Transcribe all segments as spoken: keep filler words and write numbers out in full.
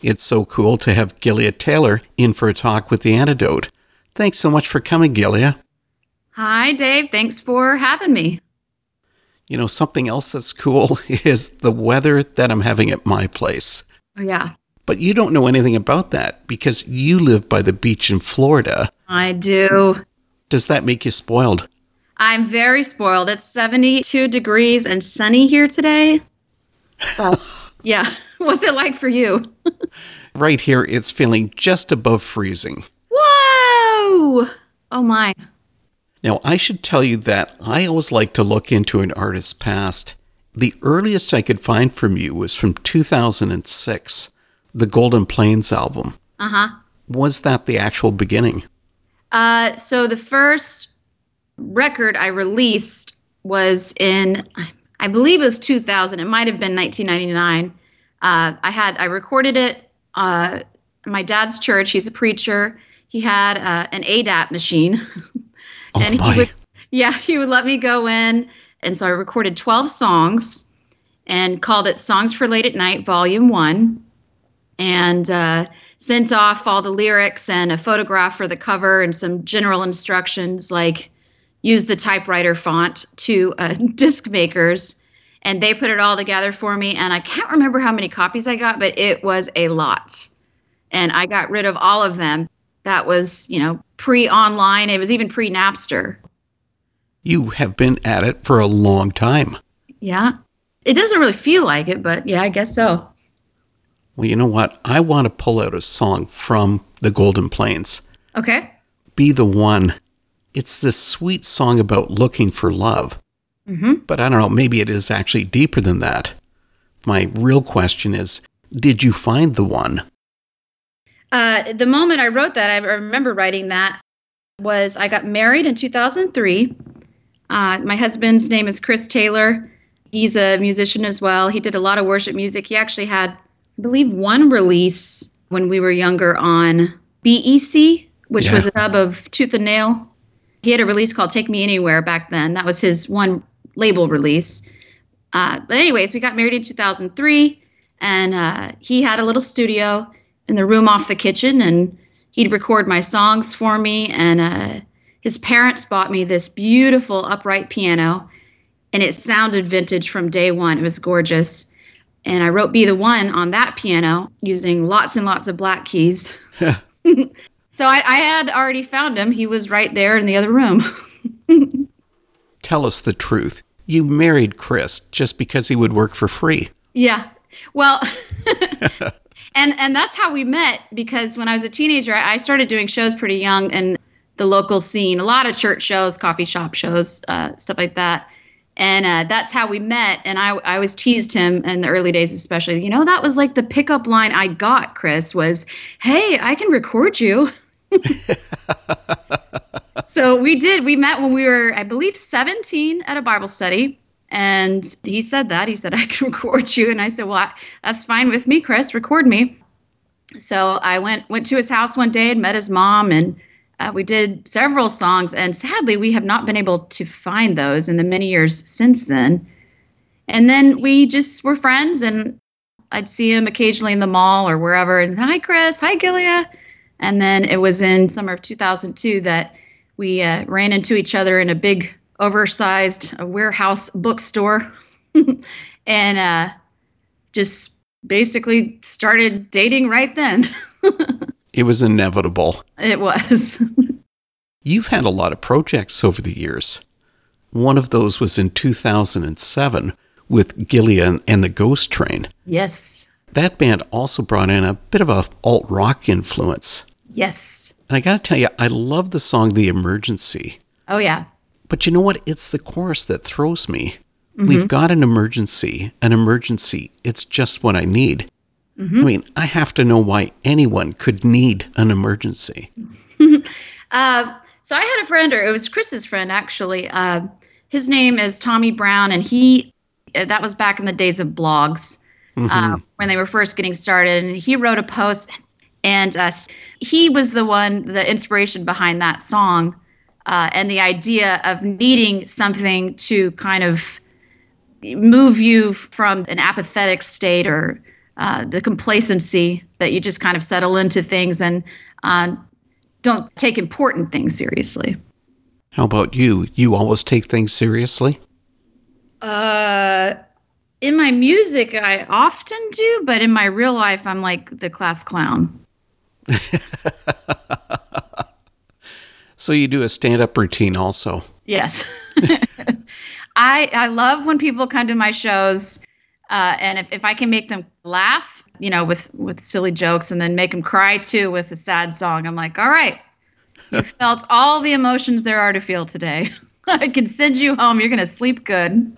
It's so cool to have Gilia Taylor in for a talk with The Antidote. Thanks so much for coming, Gilia. Hi, Dave. Thanks for having me. You know, something else that's cool is the weather that I'm having at my place. Oh, yeah. But you don't know anything about that because you live by the beach in Florida. I do. Does that make you spoiled? I'm very spoiled. It's seventy-two degrees and sunny here today. Well, yeah. What's it like for you? Right here, it's feeling just above freezing. Whoa! Oh, my. Now, I should tell you that I always like to look into an artist's past. The earliest I could find from you was from two thousand six, the Golden Plains album. Uh-huh. Was that the actual beginning? Uh, so the first record I released was in, I believe it was two thousand. It might have been nineteen ninety-nine. Uh, I had, I recorded it uh, in my dad's church. He's a preacher. He had uh, an A D A T machine. Oh, and my. he would, yeah, he would let me go in. And so I recorded twelve songs and called it Songs for Late at Night, Volume one. And uh, sent off all the lyrics and a photograph for the cover and some general instructions like use the typewriter font to uh, disc makers. And they put it all together for me. And I can't remember how many copies I got, but it was a lot. And I got rid of all of them. That was, you know, pre-online. It was even pre-Napster. You have been at it for a long time. Yeah. It doesn't really feel like it, but yeah, I guess so. Well, you know what? I want to pull out a song from the Golden Plains. Okay. Be the One. It's this sweet song about looking for love. Mm-hmm. But I don't know, maybe it is actually deeper than that. My real question is, did you find the one? Uh, the moment I wrote that, I remember writing that, was I got married in two thousand three. Uh, my husband's name is Chris Taylor. He's a musician as well. He did a lot of worship music. He actually had, I believe, one release when we were younger on B E C, which Yeah. was a dub of Tooth and Nail. He had a release called Take Me Anywhere back then. That was his one label release. Uh, but anyways, we got married in two thousand three, and uh, he had a little studio in the room off the kitchen, and he'd record my songs for me. And uh, his parents bought me this beautiful upright piano, and it sounded vintage from day one. It was gorgeous. And I wrote Be the One on that piano using lots and lots of black keys. So I, I had already found him. He was right there in the other room. Tell us the truth. You married Chris just because he would work for free. Yeah. Well, and and that's how we met, because when I was a teenager, I started doing shows pretty young in the local scene, a lot of church shows, coffee shop shows, uh, stuff like that. And uh, that's how we met. And I, I always teased him in the early days, especially, you know, that was like the pickup line I got, Chris, was, hey, I can record you. So we did. We met when we were, I believe, seventeen at a Bible study. And he said that. He said, I can record you. And I said, well, I, that's fine with me, Chris. Record me. So I went went to his house one day and met his mom. And uh, we did several songs. And sadly, we have not been able to find those in the many years since then. And then we just were friends. And I'd see him occasionally in the mall or wherever. And hi, Chris. Hi, Gilia. And then it was in summer of two thousand two that we uh, ran into each other in a big, oversized uh, warehouse bookstore and uh, just basically started dating right then. It was inevitable. It was. You've had a lot of projects over the years. One of those was in two thousand seven with Gilia and the Ghost Train. Yes. That band also brought in a bit of a alt-rock influence. Yes. And I got to tell you, I love the song The Emergency. Oh, yeah. But you know what? It's the chorus that throws me. Mm-hmm. We've got an emergency, an emergency. It's just what I need. Mm-hmm. I mean, I have to know why anyone could need an emergency. uh, so I had a friend, or it was Chris's friend, actually. Uh, his name is Tommy Brown, and he, that was back in the days of blogs, mm-hmm. uh, when they were first getting started. And he wrote a post, and uh, he was the one, the inspiration behind that song. Uh, and the idea of needing something to kind of move you from an apathetic state or uh, the complacency that you just kind of settle into things and uh, don't take important things seriously. How about you? You always take things seriously? Uh, in my music, I often do, but in my real life, I'm like the class clown. So you do a stand-up routine also? Yes. I I love when people come to my shows, uh, and if, if I can make them laugh, you know, with, with silly jokes, and then make them cry too with a sad song, I'm like, all right, you felt all the emotions there are to feel today. I can send you home. You're going to sleep good.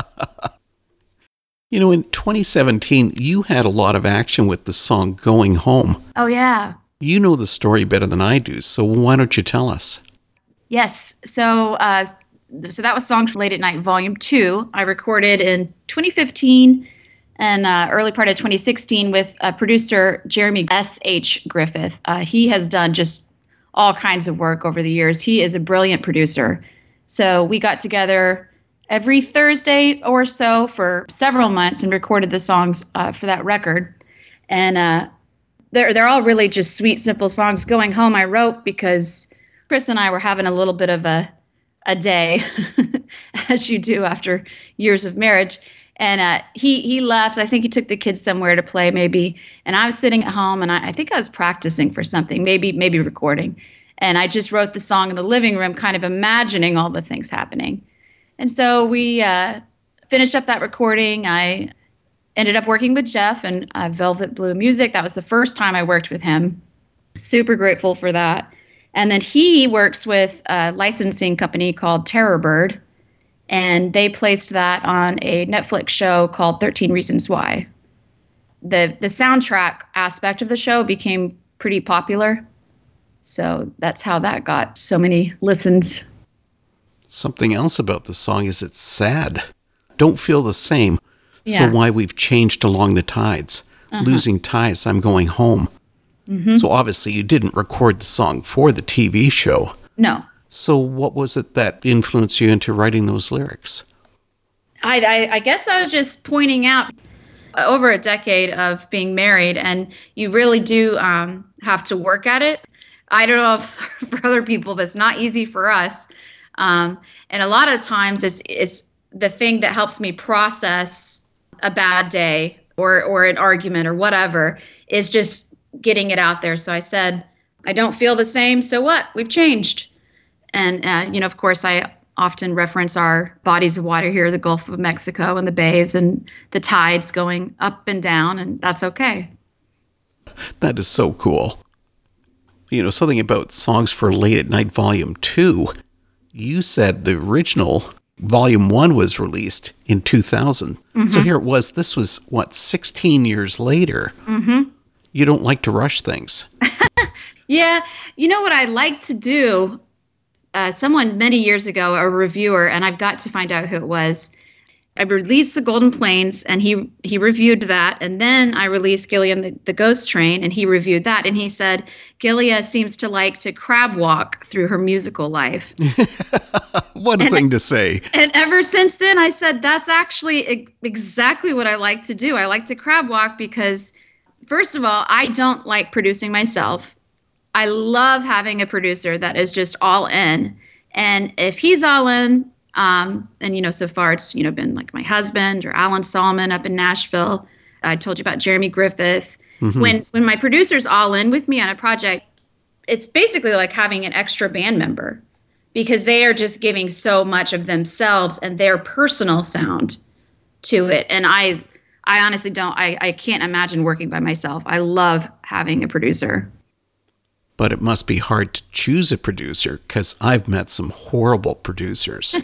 You know, in twenty seventeen, you had a lot of action with the song Going Home. Oh, yeah. You know the story better than I do, so why don't you tell us? Yes. So uh, so that was Songs for Late at Night Volume two. I recorded in twenty fifteen and uh, early part of twenty sixteen with uh, producer Jeremy S H Griffith. Uh, he has done just all kinds of work over the years. He is a brilliant producer. So we got together every Thursday or so for several months and recorded the songs uh, for that record. And uh, they're they're all really just sweet, simple songs. Going Home I wrote because Chris and I were having a little bit of a a day, as you do after years of marriage. And uh, he he left. I think he took the kids somewhere to play, maybe. And I was sitting at home, and I, I think I was practicing for something, maybe maybe recording. And I just wrote the song in the living room, kind of imagining all the things happening. And so we uh, finished up that recording. I ended up working with Jeff and uh, Velvet Blue Music. That was the first time I worked with him. Super grateful for that. And then he works with a licensing company called Terrorbird, and they placed that on a Netflix show called thirteen Reasons Why. The the soundtrack aspect of the show became pretty popular, so that's how that got so many listens. Something else about the song is it's sad. Don't feel the same. Yeah. So why we've changed along the tides. Uh-huh. Losing ties, I'm going home. Mm-hmm. So obviously you didn't record the song for the T V show. No. So what was it that influenced you into writing those lyrics? I, I, I guess I was just pointing out over a decade of being married, and you really do um, have to work at it. I don't know if for other people, but it's not easy for us. Um, and a lot of times it's, it's the thing that helps me process a bad day or, or an argument or whatever is just getting it out there. So I said, I don't feel the same. So what? We've changed. And, uh, you know, of course, I often reference our bodies of water here, the Gulf of Mexico and the bays and the tides going up and down, and that's okay. That is so cool. You know, something about Songs for Late at Night Volume two. You said the original Volume one was released in two thousand. Mm-hmm. So here it was. This was, what, sixteen years later? Mm-hmm. You don't like to rush things. Yeah. You know what I like to do? Uh, someone many years ago, a reviewer, and I've got to find out who it was. I released The Golden Plains, and he he reviewed that. And then I released Gilia and the, the Ghost Train, and he reviewed that. And he said, Gilia seems to like to crab walk through her musical life. What a and, thing to say. And ever since then, I said, that's actually e- exactly what I like to do. I like to crab walk because, first of all, I don't like producing myself. I love having a producer that is just all in. And if he's all in, um, and, you know, so far it's, you know, been like my husband or Alan Solomon up in Nashville. I told you about Jeremy Griffith. Mm-hmm. When when my producer's all in with me on a project, it's basically like having an extra band member because they are just giving so much of themselves and their personal sound to it. And I I honestly don't, I, I can't imagine working by myself. I love having a producer. But it must be hard to choose a producer because I've met some horrible producers.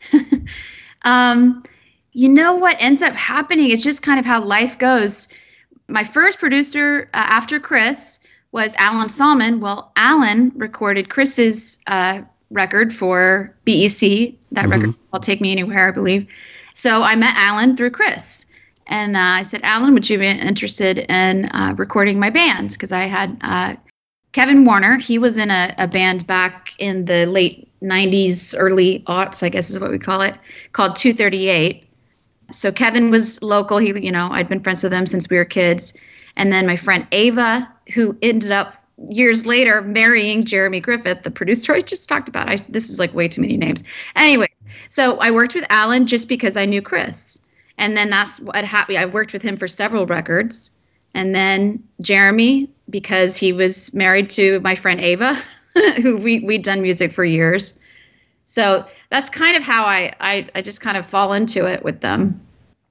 um, you know what ends up happening? It's just kind of how life goes. My first producer uh, after Chris was Alan Solomon. Well, Alan recorded Chris's uh, record for B E C, that mm-hmm. record called Take Me Anywhere, I believe. So I met Alan through Chris. And uh, I said, Alan, would you be interested in uh, recording my band? Because I had uh, Kevin Warner. He was in a, a band back in the late nineties, early aughts, I guess is what we call it, called two thirty-eight. So Kevin was local. He, you know, I'd been friends with him since we were kids. And then my friend Ava, who ended up years later marrying Jeremy Griffith, the producer I just talked about. I, this is like way too many names. Anyway, so I worked with Alan just because I knew Chris. And then that's what happened. I worked with him for several records. And then Jeremy, because he was married to my friend Ava, who we, we'd done music for years. So that's kind of how I, I, I just kind of fall into it with them.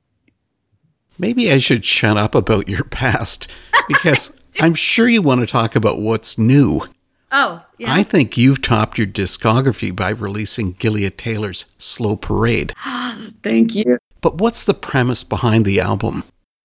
Maybe I should shut up about your past, because I'm sure you want to talk about what's new. Oh, yeah. I think you've topped your discography by releasing Gilead Taylor's Slow Parade. Thank you. But what's the premise behind the album?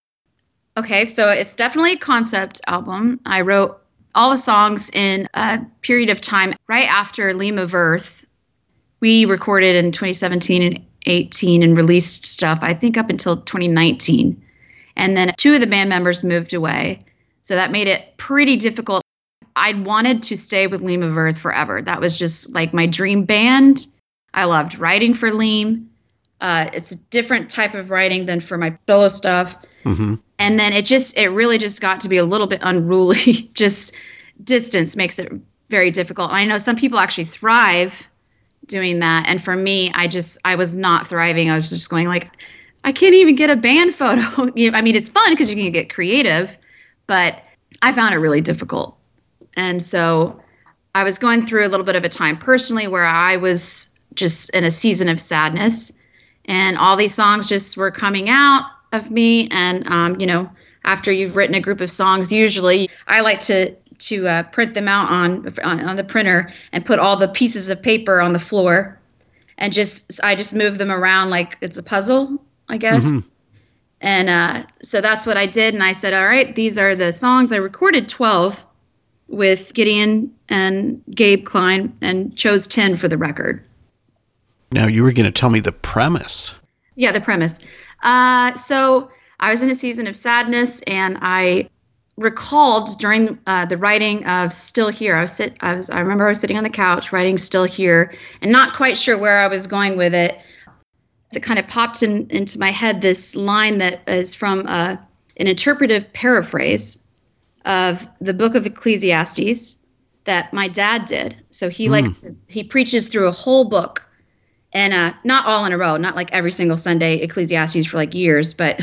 Okay, so it's definitely a concept album. I wrote all the songs in a period of time right after Leam of Earth. We recorded in twenty seventeen and eighteen and released stuff, I think, up until twenty nineteen. And then two of the band members moved away. So that made it pretty difficult. I'd wanted to stay with Leam of Earth forever. That was just like my dream band. I loved writing for Leam. Uh, it's a different type of writing than for my solo stuff. Mm-hmm. And then it just, it really just got to be a little bit unruly. Just distance makes it very difficult. And I know some people actually thrive doing that. And for me, I just, I was not thriving. I was just going like, I can't even get a band photo. I mean, it's fun because you can get creative, but I found it really difficult. And so I was going through a little bit of a time personally where I was just in a season of sadness, and all these songs just were coming out of me. And, um, you know, after you've written a group of songs, usually I like to to uh, print them out on, on on the printer and put all the pieces of paper on the floor, and just I just move them around like it's a puzzle, I guess. Mm-hmm. And uh, so that's what I did. And I said, all right, these are the songs. I recorded twelve with Gideon and Gabe Klein and chose ten for the record. Now, you were going to tell me the premise. Yeah, the premise. Uh, so I was in a season of sadness, and I recalled during uh, the writing of Still Here, I was sit, I was, I remember I was sitting on the couch writing Still Here and not quite sure where I was going with it. It kind of popped in, into my head, this line that is from uh, an interpretive paraphrase of the book of Ecclesiastes that my dad did. So he mm. likes to, he preaches through a whole book. And uh, not all in a row, not like every single Sunday Ecclesiastes for like years, but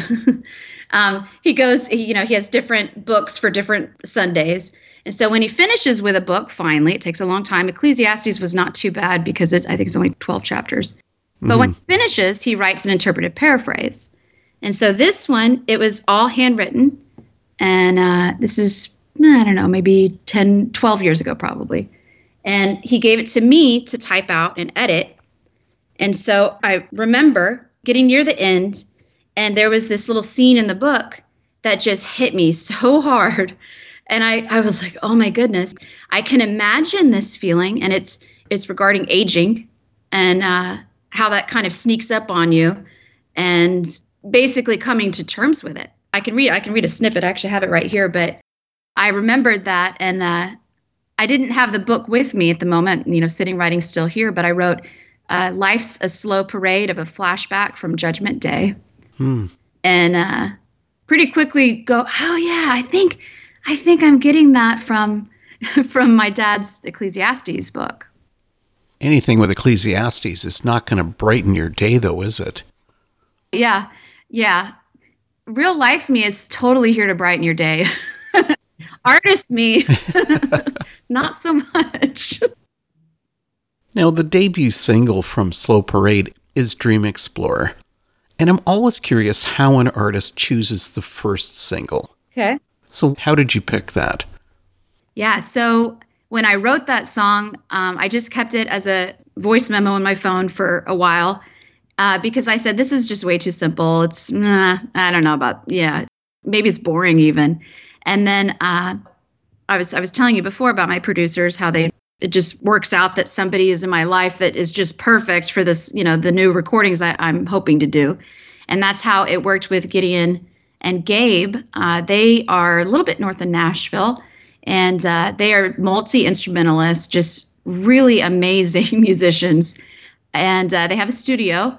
um, he goes, he, you know, he has different books for different Sundays. And so when he finishes with a book, finally, it takes a long time. Ecclesiastes was not too bad because it, I think it's only twelve chapters. But mm-hmm. once he finishes, he writes an interpretive paraphrase. And so this one, it was all handwritten. And uh, this is, I don't know, maybe ten, twelve years ago, probably. And he gave it to me to type out and edit. And so I remember getting near the end, and there was this little scene in the book that just hit me so hard. And I, I was like, oh my goodness, I can imagine this feeling. And it's it's regarding aging and uh, how that kind of sneaks up on you, and basically coming to terms with it. I can read I can read a snippet. I actually have it right here. But I remembered that, and uh, I didn't have the book with me at the moment, you know, sitting writing Still Here, but I wrote, Uh, life's a slow parade of a flashback from Judgment Day. Hmm. And uh, pretty quickly go, oh yeah, I think I think I'm getting that from from my dad's Ecclesiastes book. Anything with Ecclesiastes is not going to brighten your day, though, is it? Yeah, yeah. Real life me is totally here to brighten your day. Artist me, not so much. Now, the debut single from Slow Parade is Dream Explorer, and I'm always curious how an artist chooses the first single. Okay. So how did you pick that? Yeah, so when I wrote that song, um, I just kept it as a voice memo on my phone for a while uh, because I said, this is just way too simple. It's, nah, I don't know about, yeah, maybe it's boring even. And then uh, I was I was telling you before about my producers, how they it just works out that somebody is in my life that is just perfect for this, you know, the new recordings I, I'm hoping to do. And that's how it worked with Gideon and Gabe. Uh, they are a little bit north of Nashville, and uh, they are multi-instrumentalists, just really amazing musicians. And uh, they have a studio,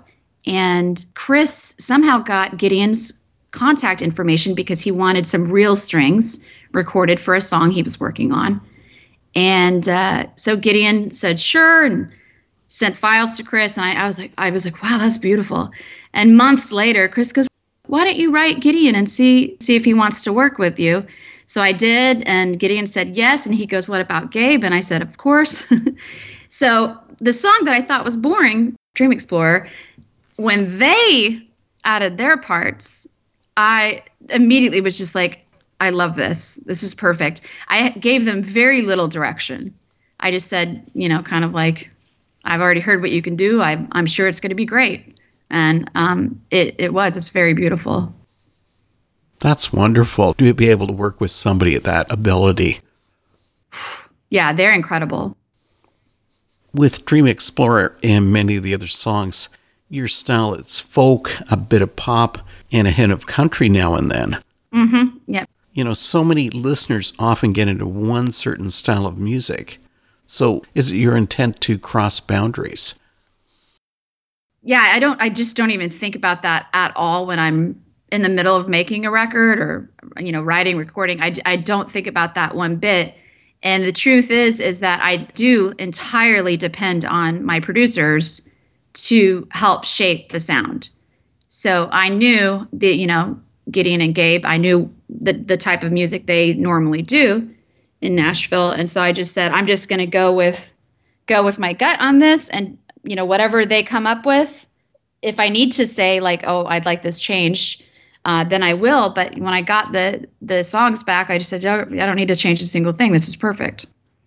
And Chris somehow got Gideon's contact information because he wanted some real strings recorded for a song he was working on. And uh, so Gideon said, sure, and sent files to Chris. And I, I was like, I was like, wow, that's beautiful. And months later, Chris goes, why don't you write Gideon and see see if he wants to work with you? So I did, and Gideon said yes. And he goes, what about Gabe? And I said, of course. So the song that I thought was boring, Dream Explorer, when they added their parts, I immediately was just like, I love this. This is perfect. I gave them very little direction. I just said, you know, kind of like, I've already heard what you can do. I, I'm sure it's going to be great. And um, it, it was. It's very beautiful. That's wonderful to be able to work with somebody at that ability. Yeah, they're incredible. With Dream Explorer and many of the other songs, your style is folk, a bit of pop, and a hint of country now and then. Mm-hmm. Yep. You know, so many listeners often get into one certain style of music. So is it your intent to cross boundaries? Yeah, I don't, I just don't even think about that at all when I'm in the middle of making a record or, you know, writing, recording. I, I don't think about that one bit. And the truth is, is that I do entirely depend on my producers to help shape the sound. So I knew that, you know, Gideon and Gabe, I knew the, the type of music they normally do in Nashville. And so I just said, I'm just going to go with, go with my gut on this. And, you know, whatever they come up with, if I need to say like, oh, I'd like this changed, uh, then I will. But when I got the, the songs back, I just said, oh, I don't need to change a single thing. This is perfect.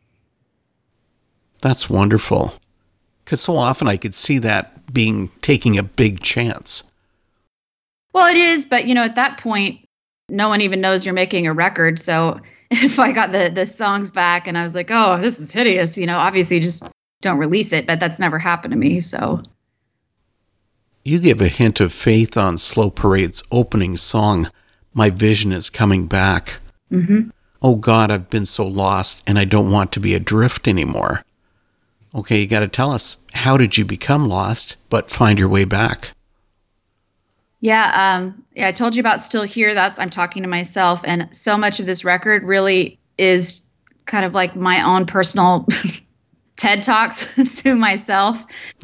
That's wonderful. Because so often I could see that being taking a big chance. Well, it is, but you know, at that point, no one even knows you're making a record. So if I got the the songs back and I was like, oh, this is hideous, you know, obviously just don't release it. But that's never happened to me. So you give a hint of faith on Slow Parade's opening song, My Vision is Coming Back. Mm-hmm. Oh God, I've been so lost and I don't want to be adrift anymore. Okay, you got to tell us, how did you become lost but find your way back? Yeah, um, yeah, I told you about Still Here. That's I'm talking to myself, and so much of this record really is kind of like my own personal TED Talks to myself.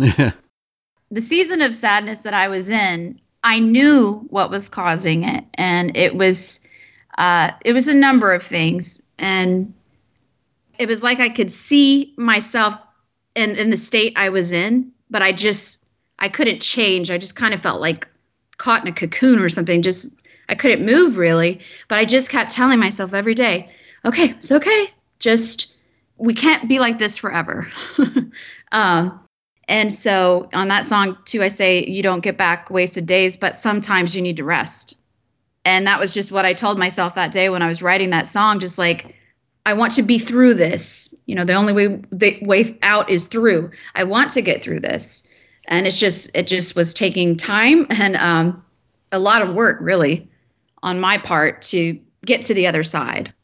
The season of sadness that I was in, I knew what was causing it, and it was uh, it was a number of things, and it was like I could see myself in in the state I was in, but I just I couldn't change. I just kind of felt like caught in a cocoon or something. Just I couldn't move really, but I just kept telling myself every day, okay, it's okay. Just we can't be like this forever. um, and so on that song too, I say you don't get back wasted days, but sometimes you need to rest. And that was just what I told myself that day when I was writing that song. Just like I want to be through this. You know, the only way the way out is through. I want to get through this. And it's just, it just was taking time and um, a lot of work, really, on my part to get to the other side.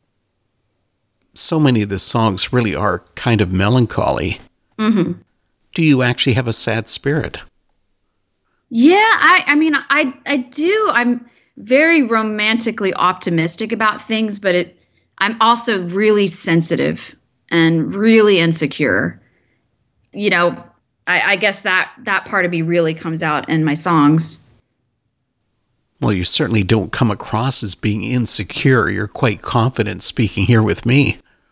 So many of the songs really are kind of melancholy. Mm-hmm. Do you actually have a sad spirit? Yeah, I, I mean, I, I do. I'm very romantically optimistic about things, but it, I'm also really sensitive and really insecure. You know, I, I guess that, that part of me really comes out in my songs. Well, you certainly don't come across as being insecure. You're quite confident speaking here with me.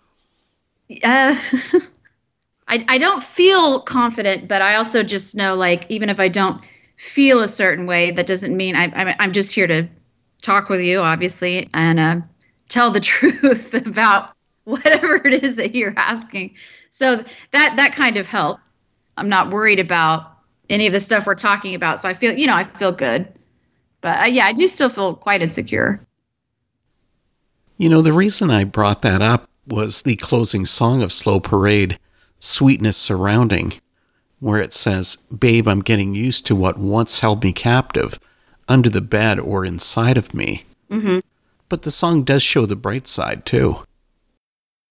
Uh, I, I don't feel confident, but I also just know, like, even if I don't feel a certain way, that doesn't mean I, I'm, I'm just here to talk with you, obviously, and uh, tell the truth about whatever it is that you're asking. So that, that kind of helped. I'm not worried about any of the stuff we're talking about. So I feel, you know, I feel good. But uh, yeah, I do still feel quite insecure. You know, the reason I brought that up was the closing song of Slow Parade, Sweetness Surrounding, where it says, babe, I'm getting used to what once held me captive, under the bed or inside of me. Mm-hmm. But the song does show the bright side, too.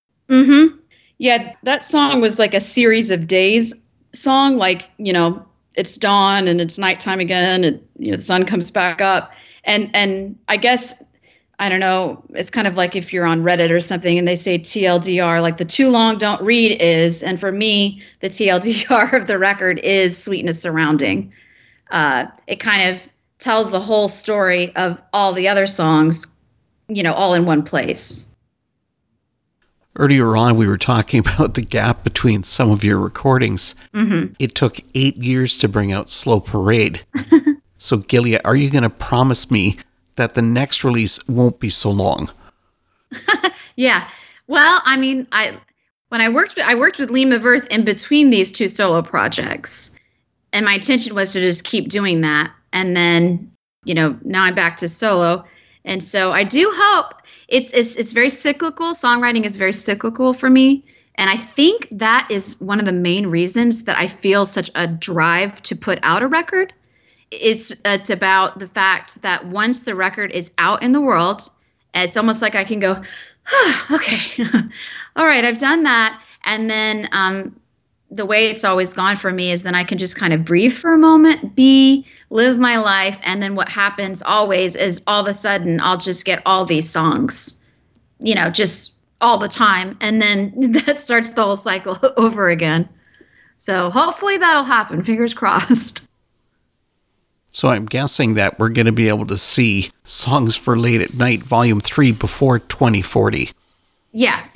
Mm-hmm. Yeah, that song was like a series of days song. Like, you know, it's dawn and it's nighttime again, and you know the sun comes back up. And and I guess, I don't know, it's kind of like if you're on Reddit or something and they say T L D R, like the too long don't read is, and for me, the T L D R of the record is Sweetness Surrounding. Uh, it kind of tells the whole story of all the other songs, you know, all in one place. Earlier on, we were talking about the gap between some of your recordings. Mm-hmm. It took eight years to bring out Slow Parade. So, Gilia, are you going to promise me that the next release won't be so long? Yeah. Well, I mean, I when I worked with, I worked with Leem of Earth in between these two solo projects, and my intention was to just keep doing that. And then, you know, now I'm back to solo, and so I do hope it's it's it's very cyclical. Songwriting is very cyclical for me, and I think that is one of the main reasons that I feel such a drive to put out a record. It's it's about the fact that once the record is out in the world, it's almost like I can go, oh, okay, all right, I've done that. And then um, the way it's always gone for me is then I can just kind of breathe for a moment, be, live my life. And then what happens always is all of a sudden I'll just get all these songs, you know, just all the time. And then that starts the whole cycle over again. So hopefully that'll happen. Fingers crossed. So I'm guessing that we're going to be able to see Songs for Late at Night Volume three before twenty forty. Yeah.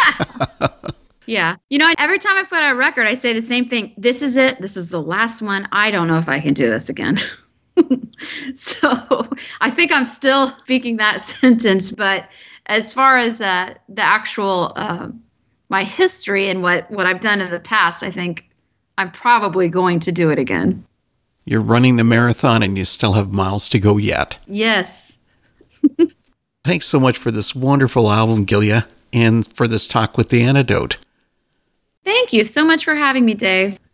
Yeah. You know, every time I put out a record, I say the same thing. This is it. This is the last one. I don't know if I can do this again. So I think I'm still speaking that sentence. But as far as uh, the actual, uh, my history and what, what I've done in the past, I think I'm probably going to do it again. You're running the marathon and you still have miles to go yet. Yes. Thanks so much for this wonderful album, Gilia, and for this talk with The Antidote. Thank you so much for having me, Dave.